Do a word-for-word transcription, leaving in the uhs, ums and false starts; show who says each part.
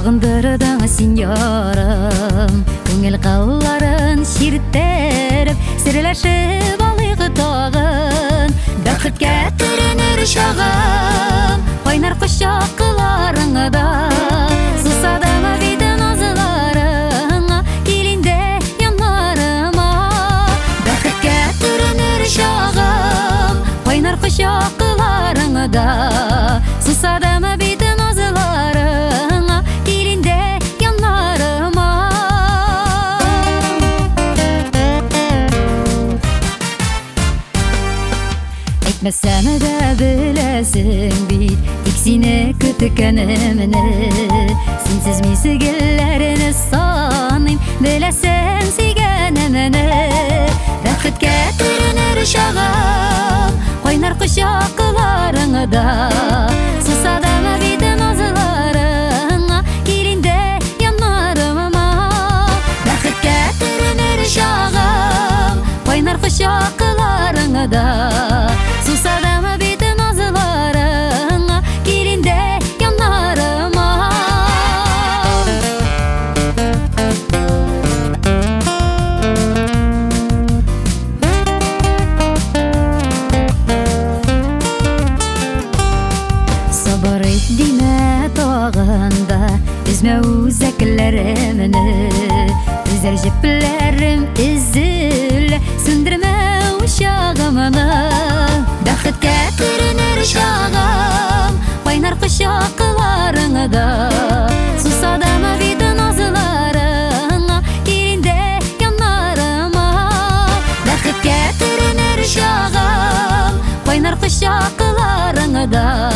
Speaker 1: Сағындырдың сеньорым, көңіл қалларын шерттеріп, сірләшіп алығы тағын. Бақыт кәтірінір шағым, қайнар құшаққыларыңда. Сусадымы бейдің азыларыңа, келінде янарыма. Бақыт кәтірінір шағым, қайнар құшаққыларыңда. Сусадымы бейдің азыларыңа, келінде янарыма. Әйтмәсәм дә біләсің бит, тик сине көткәнемне. Синсез мин сигелләрне саныйм, беләсең сөйгәнемне. Бәхет кәтүренер шагым, кайнар кочакларыңда. Сусадымы бит назларыңа, килинде янарыма. Бәхет кәтүренер шагым, кайнар кочакларыңда. Сусадымы бит назларыңа, килинде янарыма. Sabır et dime tağında, üzme uzaklarımını. Üzer jiplerim üzül, söndürme uşağımını. Бақыт кәтүренер шағым, қайнар құшақларыңда. Сусадымы бит назларыңа, келінде янарыма. Бақыт кәтүренер шағым, қайнар құшақларыңда.